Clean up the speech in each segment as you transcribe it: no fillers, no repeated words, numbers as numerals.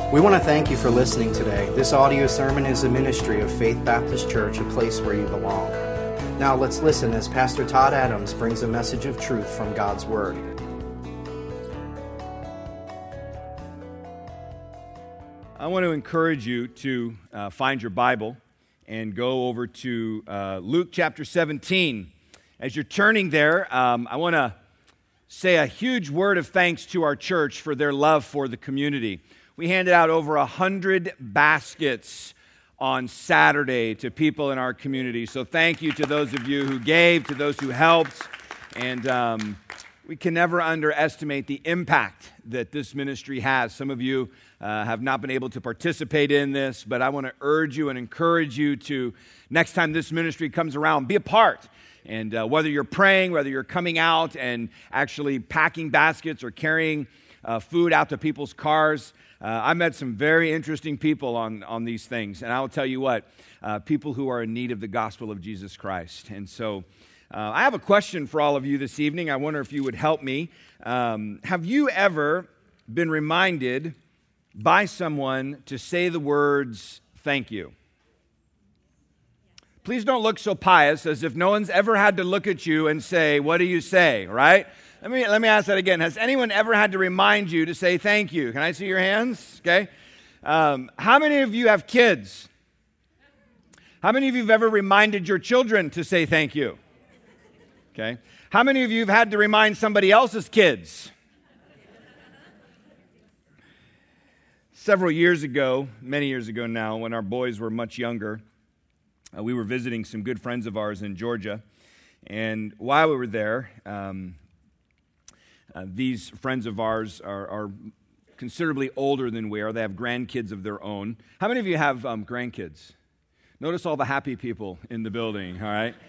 We want to thank you for listening today. This audio sermon is a ministry of Faith Baptist Church, a place where you belong. Now let's listen as Pastor Todd Adams brings a message of truth from God's Word. I want to encourage you to find your Bible and go over to Luke chapter 17. As you're turning there, I want to say a huge word of thanks to our church for their love for the community. We handed out over 100 baskets on Saturday to people in our community. So thank you to those of you who gave, to those who helped. And we can never underestimate the impact that this ministry has. Some of you have not been able to participate in this, but I want to urge you and encourage you to, next time this ministry comes around, be a part. And whether you're praying, whether you're coming out and actually packing baskets or carrying food out to people's cars, I met some very interesting people on these things. And I'll tell you what, people who are in need of the gospel of Jesus Christ. And so I have a question for all of you this evening. I wonder if you would help me. Have you ever been reminded by someone to say the words, "thank you"? Please don't look so pious as if no one's ever had to look at you and say, "What do you say?" Right? Let me ask that again. Has anyone ever had to remind you to say thank you? Can I see your hands? Okay. How many of you have kids? How many of you have ever reminded your children to say thank you? Okay. How many of you have had to remind somebody else's kids? Several years ago, many years ago now, when our boys were much younger, we were visiting some good friends of ours in Georgia. And while we were there, these friends of ours are considerably older than we are. They have grandkids of their own. How many of you have grandkids? Notice all the happy people in the building, all right?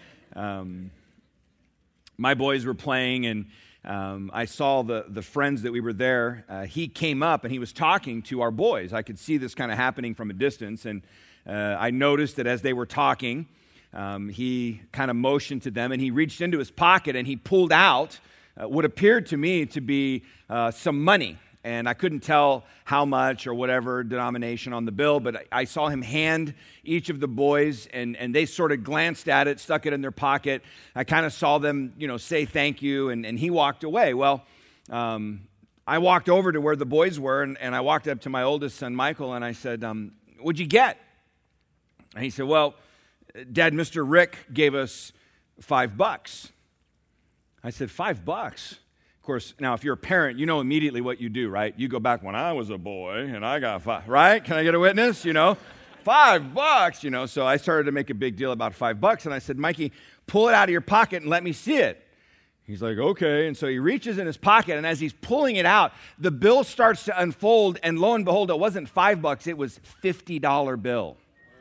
My boys were playing, and I saw the friends that we were there. He came up, and he was talking to our boys. I could see this kind of happening from a distance, and I noticed that as they were talking, he kind of motioned to them, and he reached into his pocket, and he pulled out what appeared to me to be some money. And I couldn't tell how much or whatever denomination on the bill, but I saw him hand each of the boys, and they sort of glanced at it, stuck it in their pocket. I kind of saw them, say thank you, and he walked away. Well, I walked over to where the boys were, and I walked up to my oldest son, Michael, and I said, "What'd you get?" And he said, "Well, Dad, Mr. Rick gave us $5. I said, $5? Of course, now if you're a parent, you know immediately what you do, right? You go back, "When I was a boy and I got $5, right? Can I get a witness? $5, So I started to make a big deal about $5, and I said, "Mikey, pull it out of your pocket and let me see it." He's like, "Okay." And so he reaches in his pocket, and as he's pulling it out, the bill starts to unfold, and lo and behold, it wasn't $5, it was $50 bill.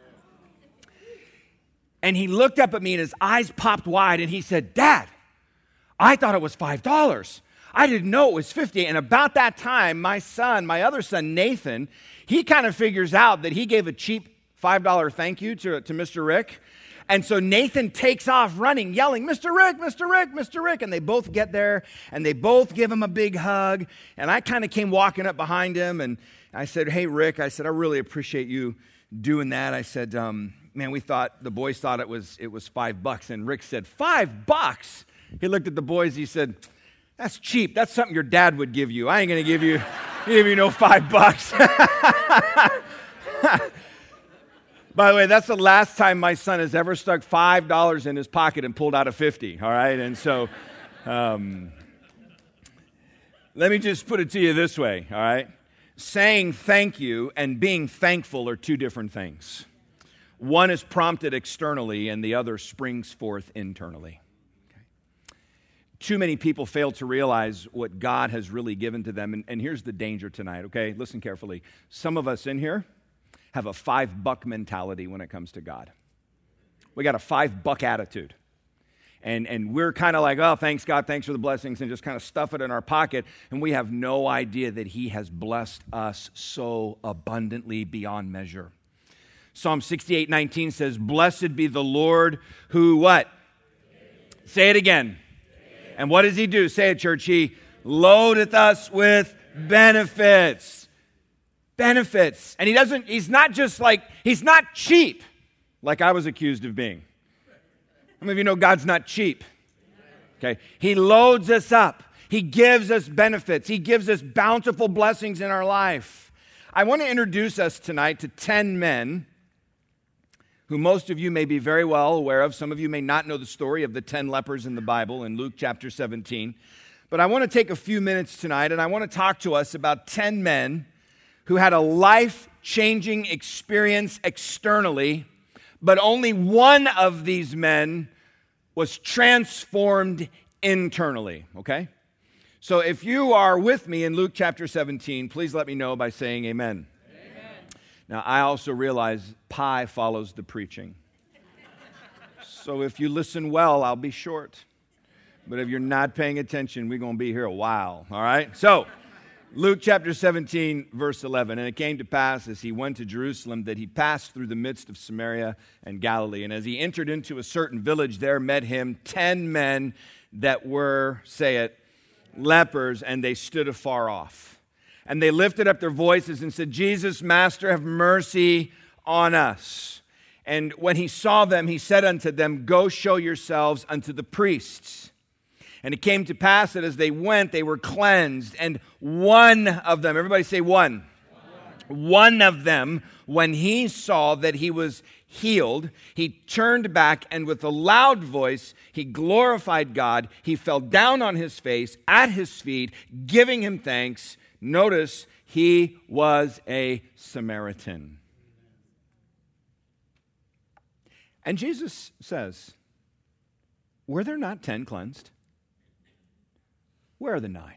And he looked up at me, and his eyes popped wide, and he said, "Dad, I thought it was $5. I didn't know it was $50. And about that time, my other son, Nathan, he kind of figures out that he gave a cheap $5 thank you to Mr. Rick. And so Nathan takes off running, yelling, "Mr. Rick, Mr. Rick, Mr. Rick." And they both get there, and they both give him a big hug. And I kind of came walking up behind him, and I said, "Hey, Rick," I said, "I really appreciate you doing that." I said, "Man, the boys thought it was $5. And Rick said, "$5? He looked at the boys, he said, "That's cheap. That's something your dad would give you. I ain't going to give you no $5. By the way, that's the last time my son has ever stuck $5 in his pocket and pulled out a 50, all right? And so let me just put it to you this way, all right? Saying thank you and being thankful are two different things. One is prompted externally, and the other springs forth internally. Too many people fail to realize what God has really given to them. And here's the danger tonight, okay? Listen carefully. Some of us in here have a $5 mentality when it comes to God. We got a $5 attitude. And we're kind of like, "Oh, thanks God, thanks for the blessings," and just kind of stuff it in our pocket. And we have no idea that He has blessed us so abundantly beyond measure. Psalm 68:19 says, "Blessed be the Lord who" what? Say it again. And what does He do? Say it, church. He loadeth us with benefits. benefits. And he's not cheap like I was accused of being. How many of you know God's not cheap? Okay. He loads us up. He gives us benefits. He gives us bountiful blessings in our life. I want to introduce us tonight to 10 men who most of you may be very well aware of. Some of you may not know the story of the 10 lepers in the Bible in Luke chapter 17. But I want to take a few minutes tonight and I want to talk to us about 10 men who had a life-changing experience externally, but only one of these men was transformed internally, okay? So if you are with me in Luke chapter 17, please let me know by saying amen. Amen. Now, I also realize pie follows the preaching. So if you listen well, I'll be short. But if you're not paying attention, we're going to be here a while, all right? So, Luke chapter 17, verse 11. And it came to pass as he went to Jerusalem that he passed through the midst of Samaria and Galilee. And as he entered into a certain village, there met him 10 men that were, say it, lepers, and they stood afar off. And they lifted up their voices and said, Jesus, Master, have mercy on us. And when he saw them, he said unto them, Go show yourselves unto the priests. And it came to pass that as they went, they were cleansed. And one of them, everybody say one. One of them, when he saw that he was healed, he turned back and with a loud voice, he glorified God. He fell down on his face at his feet, giving him thanks. Notice, he was a Samaritan. And Jesus says, were there not 10 cleansed? Where are the 9?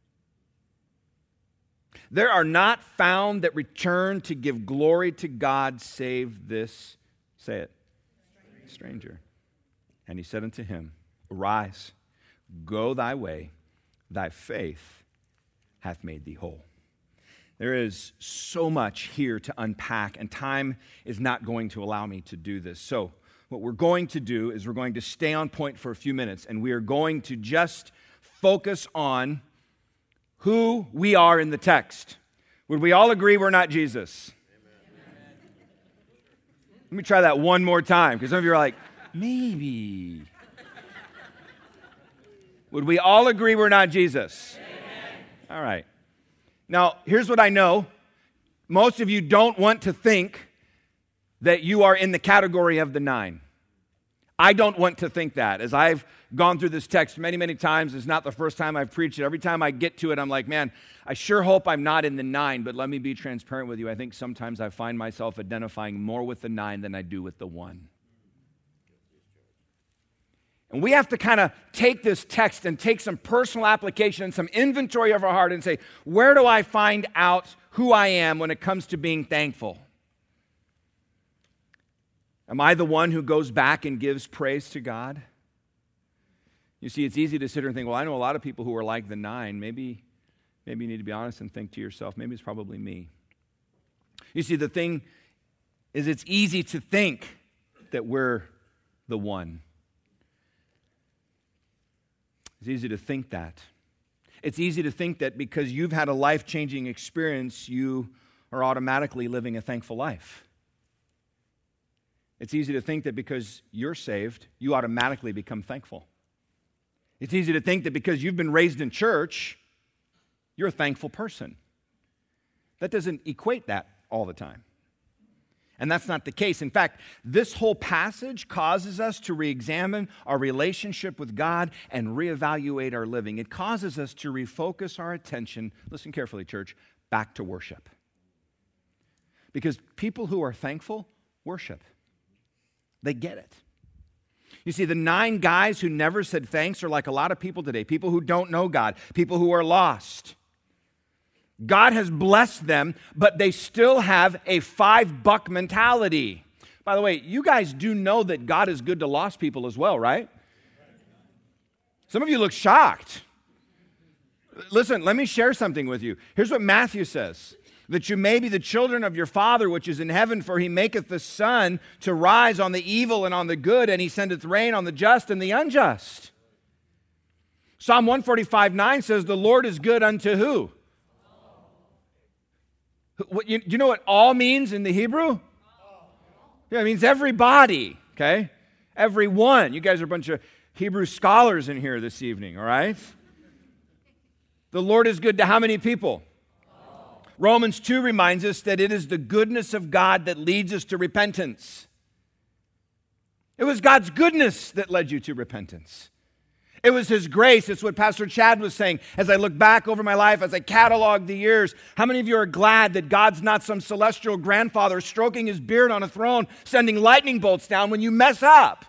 There are not found that return to give glory to God save this, say it, stranger. And he said unto him, Arise, go thy way, thy faith hath made thee whole. There is so much here to unpack, and time is not going to allow me to do this. So what we're going to do is we're going to stay on point for a few minutes, and we are going to just focus on who we are in the text. Would we all agree we're not Jesus? Amen. Let me try that one more time, because some of you are like, maybe. Would we all agree we're not Jesus? Amen. All right. Now, here's what I know. Most of you don't want to think that you are in the category of the 9. I don't want to think that. As I've gone through this text many, many times, it's not the first time I've preached it. Every time I get to it, I'm like, man, I sure hope I'm not in the 9, but let me be transparent with you. I think sometimes I find myself identifying more with the 9 than I do with the 1. And we have to kind of take this text and take some personal application and some inventory of our heart and say, where do I find out who I am when it comes to being thankful? Am I the one who goes back and gives praise to God? You see, it's easy to sit here and think, well, I know a lot of people who are like the 9. Maybe you need to be honest and think to yourself, maybe it's probably me. You see, the thing is it's easy to think that we're the 1. It's easy to think that. It's easy to think that because you've had a life-changing experience, you are automatically living a thankful life. It's easy to think that because you're saved, you automatically become thankful. It's easy to think that because you've been raised in church, you're a thankful person. That doesn't equate that all the time. And that's not the case. In fact, this whole passage causes us to re-examine our relationship with God and reevaluate our living. It causes us to refocus our attention, listen carefully, church, back to worship. Because people who are thankful worship. They get it. You see, the 9 guys who never said thanks are like a lot of people today, people who don't know God, people who are lost. God has blessed them, but they still have a $5 mentality. By the way, you guys do know that God is good to lost people as well, right? Some of you look shocked. Listen, let me share something with you. Here's what Matthew says. That you may be the children of your Father which is in heaven, for he maketh the sun to rise on the evil and on the good, and he sendeth rain on the just and the unjust. Psalm 145:9 says, the Lord is good unto who? You know what all means in the Hebrew? Yeah, it means everybody, okay? Everyone. You guys are a bunch of Hebrew scholars in here this evening, all right? The Lord is good to how many people? Romans 2 reminds us that it is the goodness of God that leads us to repentance. It was God's goodness that led you to repentance. It was His grace. It's what Pastor Chad was saying. As I look back over my life, as I catalog the years, how many of you are glad that God's not some celestial grandfather stroking his beard on a throne, sending lightning bolts down when you mess up?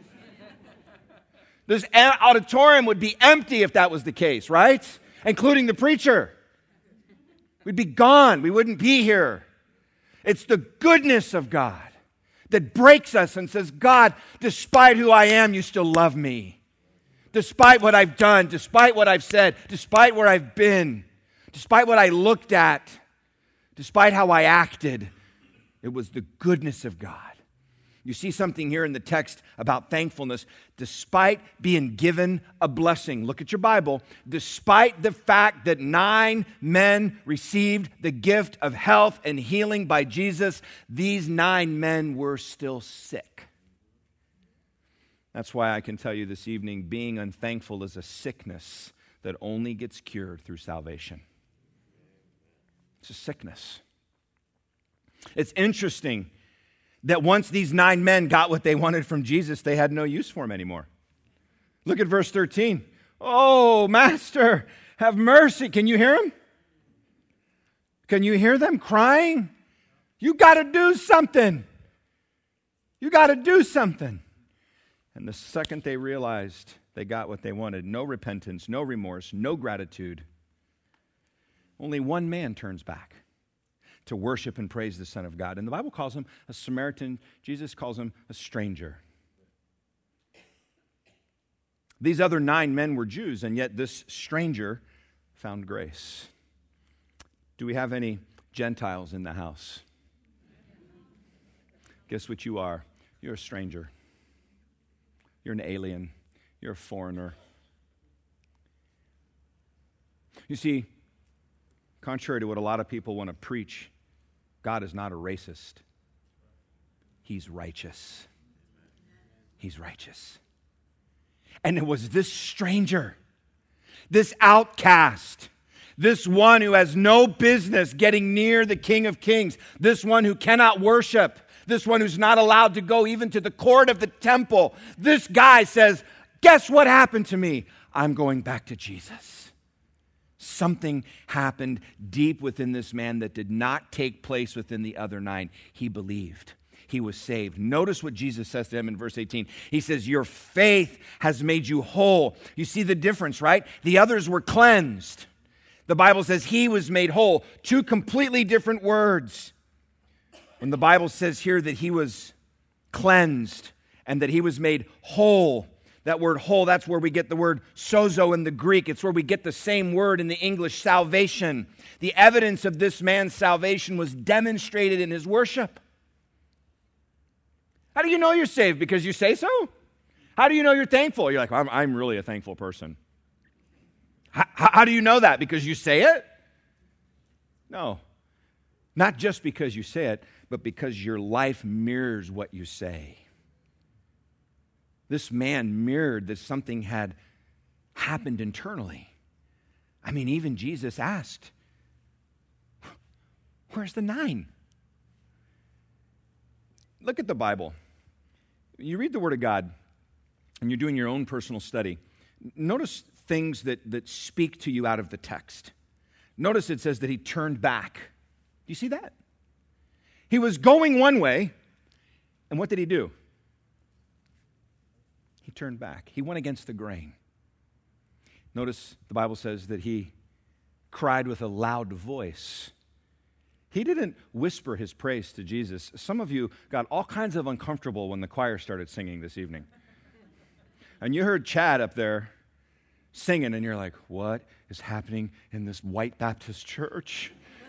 This auditorium would be empty if that was the case, right? Including the preacher. We'd be gone. We wouldn't be here. It's the goodness of God that breaks us and says, God, despite who I am, you still love me. Despite what I've done, despite what I've said, despite where I've been, despite what I looked at, despite how I acted, it was the goodness of God. You see something here in the text about thankfulness. Despite being given a blessing, look at your Bible, despite the fact that 9 men received the gift of health and healing by Jesus, these 9 men were still sick. That's why I can tell you this evening, being unthankful is a sickness that only gets cured through salvation. It's a sickness. It's interesting that once these 9 men got what they wanted from Jesus, they had no use for him anymore. Look at verse 13. Oh, Master, have mercy. Can you hear him? Can you hear them crying? You got to do something. You got to do something. And the second they realized they got what they wanted, no repentance, no remorse, no gratitude, only one man turns back to worship and praise the Son of God. And the Bible calls him a Samaritan. Jesus calls him a stranger. These other 9 men were Jews, and yet this stranger found grace. Do we have any Gentiles in the house? Guess what you are? You're a stranger. You're an alien. You're a foreigner. You see, contrary to what a lot of people want to preach, God is not a racist. He's righteous. He's righteous. And it was this stranger, this outcast, this one who has no business getting near the King of Kings, this one who cannot worship, this one who's not allowed to go even to the court of the temple. This guy says, guess what happened to me? I'm going back to Jesus. Something happened deep within this man that did not take place within the other 9. He believed. He was saved. Notice what Jesus says to him in verse 18. He says, your faith has made you whole. You see the difference, right? The others were cleansed. The Bible says he was made whole. 2 completely different words. When the Bible says here that he was cleansed and that he was made whole, that word whole, that's where we get the word sozo in the Greek. It's where we get the same word in the English, salvation. The evidence of this man's salvation was demonstrated in his worship. How do you know you're saved? Because you say so? How do you know you're thankful? You're like, I'm really a thankful person. How do you know that? Because you say it? No. Not just because you say it, but because your life mirrors what you say. This man mirrored that something had happened internally. I mean, even Jesus asked, where's the 9? Look at the Bible. You read the Word of God, and you're doing your own personal study. Notice things that speak to you out of the text. Notice it says that he turned back. Do you see that? He was going one way, and what did he do? He turned back. He went against the grain. Notice the Bible says that he cried with a loud voice. He didn't whisper his praise to Jesus. Some of you got all kinds of uncomfortable when the choir started singing this evening. And you heard Chad up there singing, and you're like, what is happening in this white Baptist church?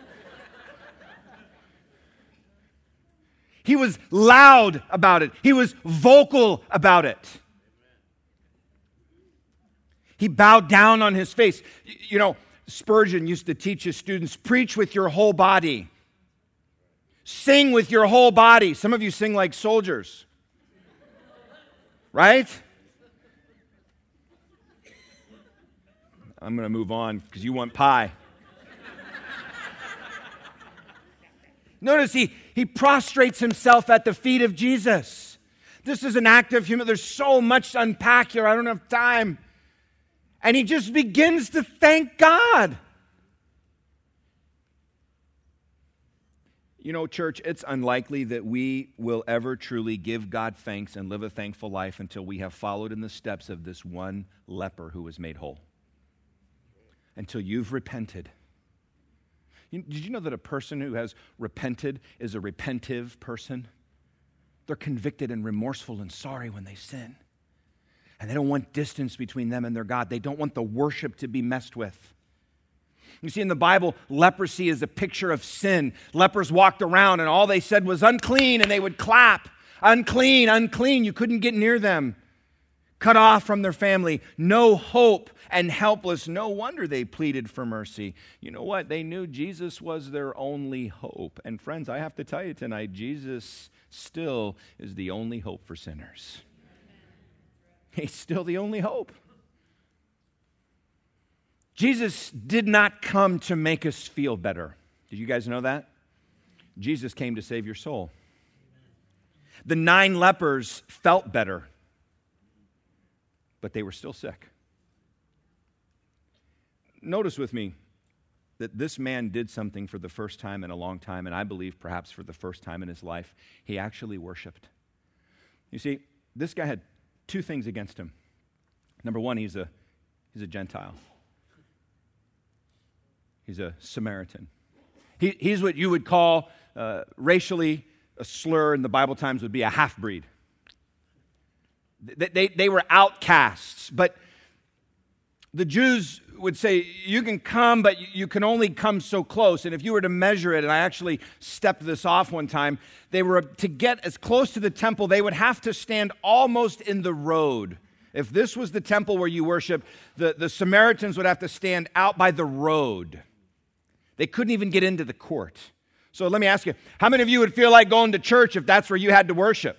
He was loud about it. He was vocal about it. He bowed down on his face. You know, Spurgeon used to teach his students, preach with your whole body. Sing with your whole body. Some of you sing like soldiers. Right? I'm going to move on because you want pie. Notice he prostrates himself at the feet of Jesus. This is an act of humility. There's so much to unpack here. I don't have time. And he just begins to thank God. You know, church, it's unlikely that we will ever truly give God thanks and live a thankful life until we have followed in the steps of this one leper who was made whole. Until you've repented. Did you know that a person who has repented is a repentive person? They're convicted and remorseful and sorry when they sin. And they don't want distance between them and their God. They don't want the worship to be messed with. You see, in the Bible, leprosy is a picture of sin. Lepers walked around and all they said was unclean, and they would clap. Unclean, unclean. You couldn't get near them. Cut off from their family. No hope and helpless. No wonder they pleaded for mercy. You know what? They knew Jesus was their only hope. And friends, I have to tell you tonight, Jesus still is the only hope for sinners. He's still the only hope. Jesus did not come to make us feel better. Did you guys know that? Jesus came to save your soul. The 9 lepers felt better, but they were still sick. Notice with me that this man did something for the first time in a long time, and I believe perhaps for the first time in his life. He actually worshiped. You see, this guy had 2 things against him. Number one, he's a Gentile. He's a Samaritan. He's what you would call racially a slur in the Bible times would be a half-breed. They were outcasts, but the Jews would say, you can come, but you can only come so close. And if you were to measure it, and I actually stepped this off one time, they were to get as close to the temple, they would have to stand almost in the road. If this was the temple where you worship, the Samaritans would have to stand out by the road. They couldn't even get into the court. So let me ask you, how many of you would feel like going to church if that's where you had to worship?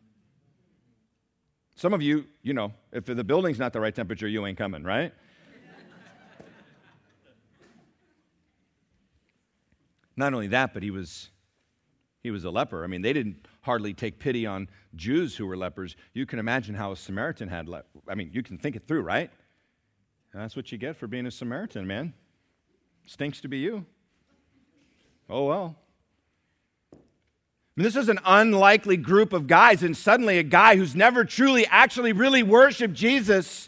Some of you, you know, if the building's not the right temperature, you ain't coming, right? Not only that, but he was a leper. I mean, they didn't hardly take pity on Jews who were lepers. You can imagine how a Samaritan had you can think it through, right? And that's what you get for being a Samaritan, man. Stinks to be you. Oh, well. I mean, this is an unlikely group of guys, and suddenly a guy who's never truly, actually, really worshiped Jesus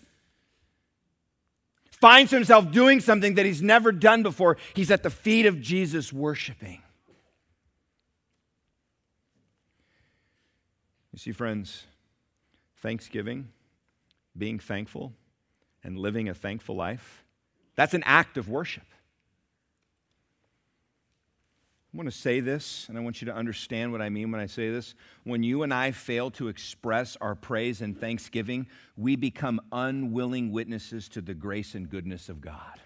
finds himself doing something that he's never done before. He's at the feet of Jesus worshiping. You see, friends, thanksgiving, being thankful, and living a thankful life, that's an act of worship. I want to say this, and I want you to understand what I mean when I say this. When you and I fail to express our praise and thanksgiving, we become unwilling witnesses to the grace and goodness of God.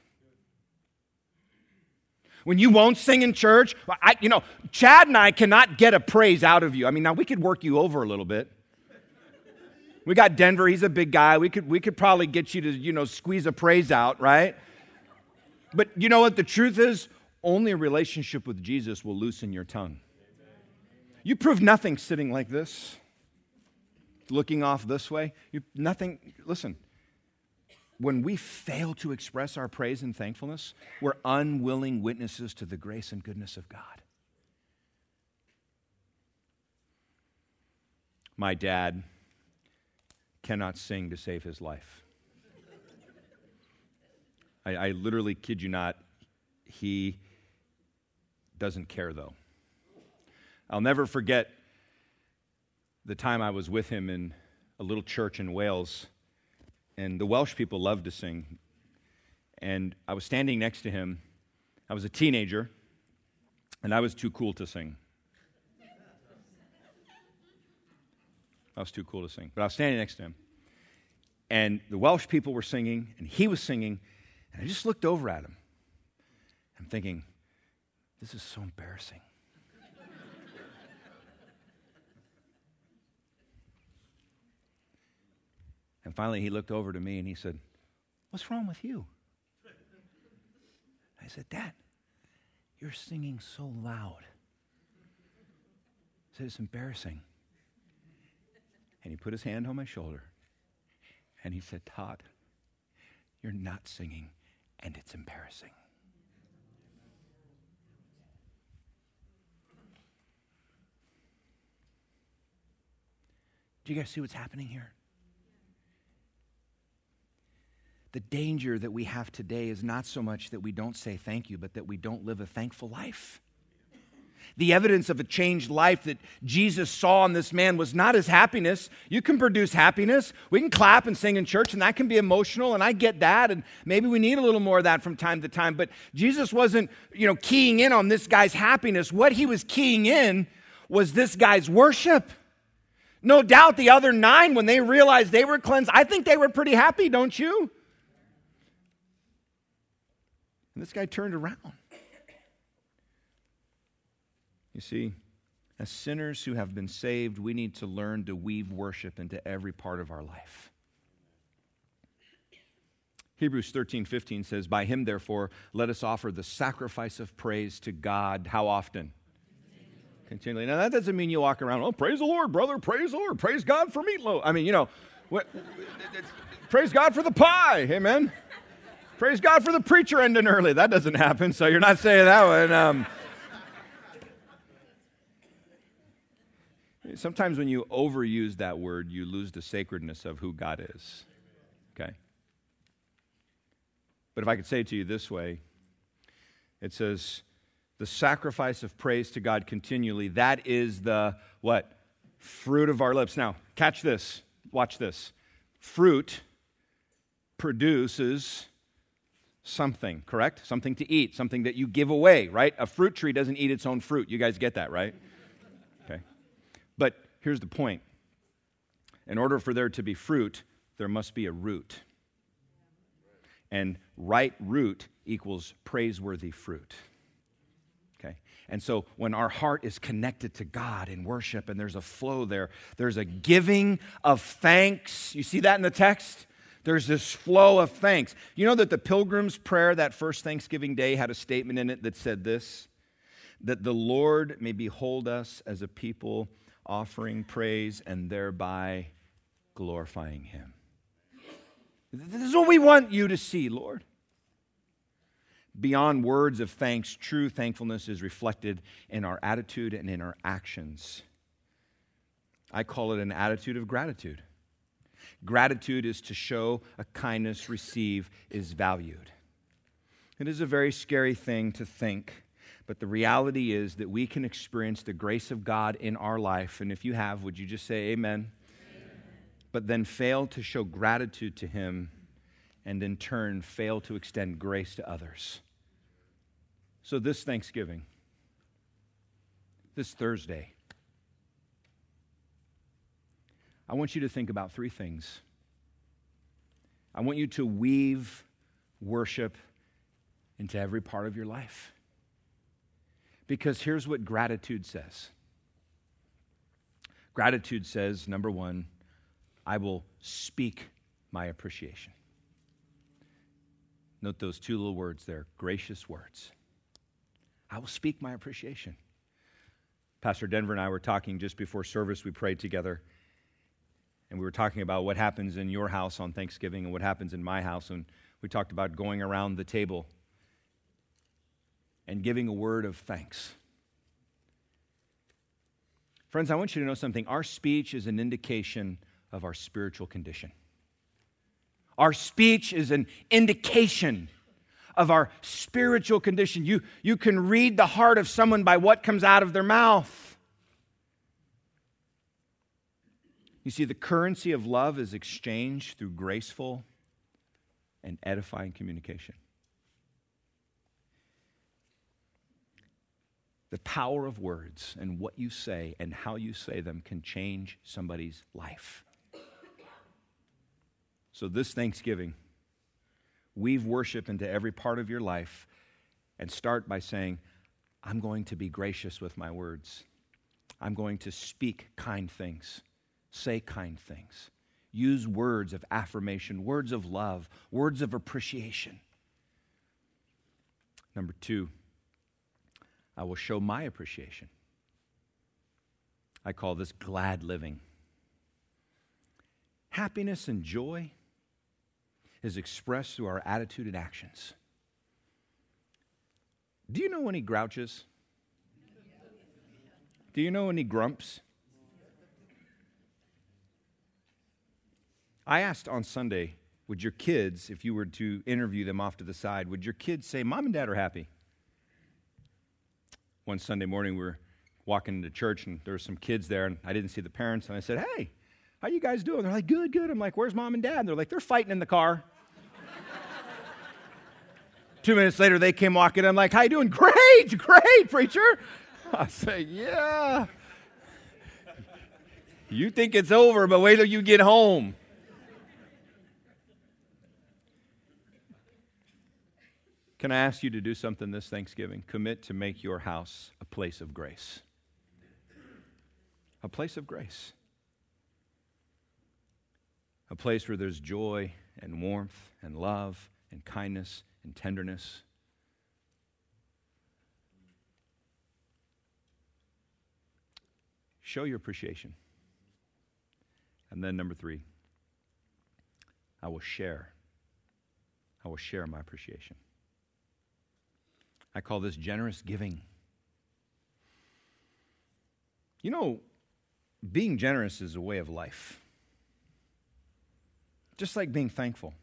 When you won't sing in church, Chad and I cannot get a praise out of you. I mean, now we could work you over a little bit. We got Denver, he's a big guy. We could probably get you to, squeeze a praise out, right? But you know what the truth is? Only a relationship with Jesus will loosen your tongue. You prove nothing sitting like this, looking off this way. Nothing. Listen, when we fail to express our praise and thankfulness, we're unwilling witnesses to the grace and goodness of God. My dad cannot sing to save his life. I literally kid you not. He doesn't care, though. I'll never forget the time I was with him in a little church in Wales, and the Welsh people loved to sing. And I was standing next to him. I was a teenager, and I was too cool to sing. But I was standing next to him. And the Welsh people were singing, and he was singing, and I just looked over at him. I'm thinking, this is so embarrassing. And finally he looked over to me and he said, "What's wrong with you?" I said, "Dad, you're singing so loud." I said, "It's embarrassing." And he put his hand on my shoulder and he said, "Todd, you're not singing and it's embarrassing." Do you guys see what's happening here? The danger that we have today is not so much that we don't say thank you, but that we don't live a thankful life. The evidence of a changed life that Jesus saw in this man was not his happiness. You can produce happiness. We can clap and sing in church, and that can be emotional, and I get that, and maybe we need a little more of that from time to time. But Jesus wasn't, keying in on this guy's happiness. What he was keying in was this guy's worship. No doubt the other 9, when they realized they were cleansed, I think they were pretty happy, don't you? And this guy turned around. You see, as sinners who have been saved, we need to learn to weave worship into every part of our life. Hebrews 13:15 says, "By him, therefore, let us offer the sacrifice of praise to God." How often? Continually. Now, that doesn't mean you walk around, "Oh, praise the Lord, brother, praise the Lord, praise God for meatloaf." I mean, praise God for the pie, amen? Praise God for the preacher ending early. That doesn't happen, so you're not saying that one. Sometimes when you overuse that word, you lose the sacredness of who God is, okay? But if I could say it to you this way, it says, the sacrifice of praise to God continually, that is the, what? Fruit of our lips. Now, catch this. Watch this. Fruit produces something, correct? Something to eat, something that you give away, right? A fruit tree doesn't eat its own fruit. You guys get that, right? Okay. But here's the point. In order for there to be fruit, there must be a root. And right root equals praiseworthy fruit. Okay? And so when our heart is connected to God in worship and there's a flow there, there's a giving of thanks. You see that in the text? There's this flow of thanks. You know that the Pilgrim's Prayer that first Thanksgiving Day had a statement in it that said this, that the Lord may behold us as a people offering praise and thereby glorifying him. This is what we want you to see, Lord. Beyond words of thanks, true thankfulness is reflected in our attitude and in our actions. I call it an attitude of gratitude. Gratitude is to show a kindness received is valued. It is a very scary thing to think, but the reality is that we can experience the grace of God in our life, and if you have, would you just say amen? But then fail to show gratitude to him, and in turn fail to extend grace to others. So this Thanksgiving, this Thursday, I want you to think about 3 things. I want you to weave worship into every part of your life. Because here's what gratitude says. Gratitude says, number 1, I will speak my appreciation. Note those 2 little words there, gracious words. I will speak my appreciation. Pastor Denver and I were talking just before service. We prayed together. And we were talking about what happens in your house on Thanksgiving and what happens in my house. And we talked about going around the table and giving a word of thanks. Friends, I want you to know something. Our speech is an indication of our spiritual condition. Our speech is an indication of our spiritual condition. You can read the heart of someone by what comes out of their mouth. You see, the currency of love is exchanged through graceful and edifying communication. The power of words and what you say and how you say them can change somebody's life. So this Thanksgiving, weave worship into every part of your life and start by saying, I'm going to be gracious with my words. I'm going to speak kind things, say kind things, use words of affirmation, words of love, words of appreciation. Number 2, I will show my appreciation. I call this glad living. Happiness and joy is expressed through our attitude and actions. Do you know any grouches? Do you know any grumps? I asked on Sunday, would your kids, if you were to interview them off to the side, would your kids say, Mom and Dad are happy? One Sunday morning, we were walking into church, and there were some kids there, and I didn't see the parents, and I said, hey, how you guys doing? They're like, good, good. I'm like, where's Mom and Dad? And they're like, they're fighting in the car. 2 minutes later, they came walking. I'm like, how you doing? Great, great, preacher. I say, yeah. You think it's over, but wait till you get home. Can I ask you to do something this Thanksgiving? Commit to make your house a place of grace. A place of grace. A place where there's joy and warmth and love and kindness and tenderness. Show your appreciation. And then number 3, I will share. I will share my appreciation. I call this generous giving. You know, being generous is a way of life. Just like being thankful.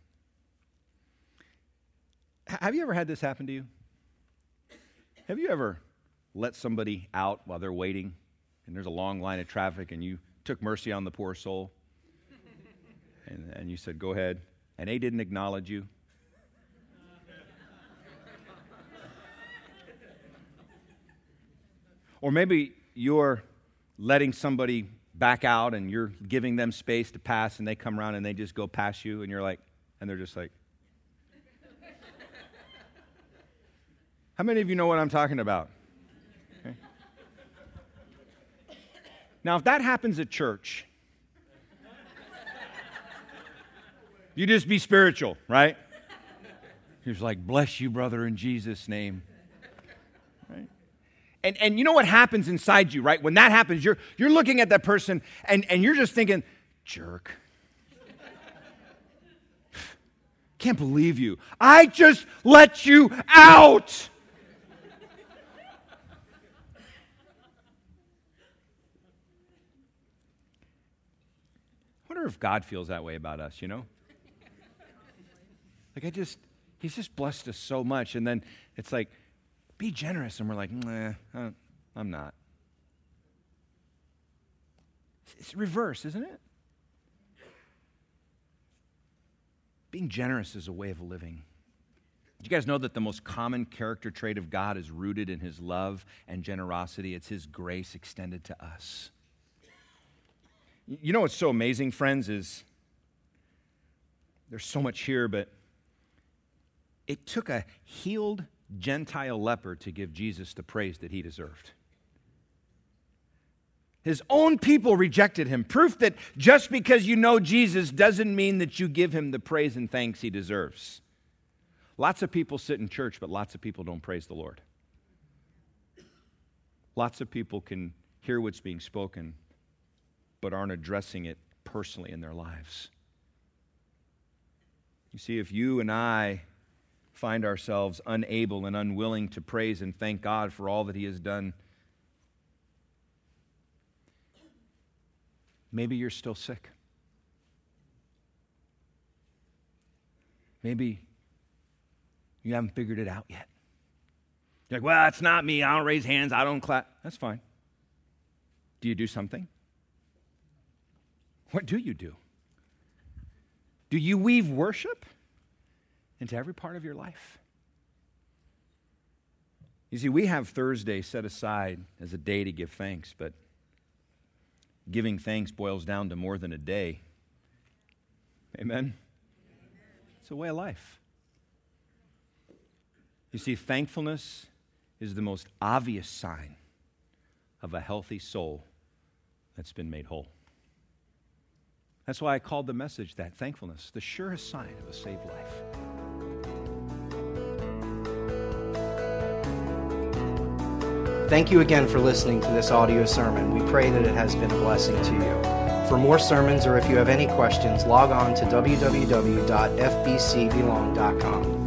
Have you ever had this happen to you? Have you ever let somebody out while they're waiting and there's a long line of traffic and you took mercy on the poor soul and you said, go ahead, and they didn't acknowledge you? Or maybe you're letting somebody back out and you're giving them space to pass and they come around and they just go past you and you're like, and they're just like. How many of you know what I'm talking about? Okay. Now, if that happens at church, you just be spiritual, right? You're just like, bless you, brother, in Jesus' name. Right? And you know what happens inside you, right? When that happens, you're looking at that person and you're just thinking, jerk. Can't believe you. I just let you out. I wonder if God feels that way about us, you know? Like He's just blessed us so much, and then it's like, be generous, and we're like, nah, I'm not. It's reverse, isn't it? Being generous is a way of living. Do you guys know that the most common character trait of God is rooted in His love and generosity? It's His grace extended to us. You know what's so amazing, friends, is there's so much here, but it took a healed Gentile leper to give Jesus the praise that He deserved. His own people rejected Him. Proof that just because you know Jesus doesn't mean that you give Him the praise and thanks He deserves. Lots of people sit in church, but lots of people don't praise the Lord. Lots of people can hear what's being spoken, but aren't addressing it personally in their lives. You see, if you and I find ourselves unable and unwilling to praise and thank God for all that He has done, maybe you're still sick. Maybe you haven't figured it out yet. You're like, well, it's not me. I don't raise hands. I don't clap. That's fine. Do you do something? What do you do? Do you weave worship into every part of your life? You see, we have Thursday set aside as a day to give thanks, but giving thanks boils down to more than a day. Amen? It's a way of life. You see, thankfulness is the most obvious sign of a healthy soul that's been made whole. That's why I called the message that, thankfulness, the surest sign of a saved life. Thank you again for listening to this audio sermon. We pray that it has been a blessing to you. For more sermons, or if you have any questions, log on to www.fbcbelong.com.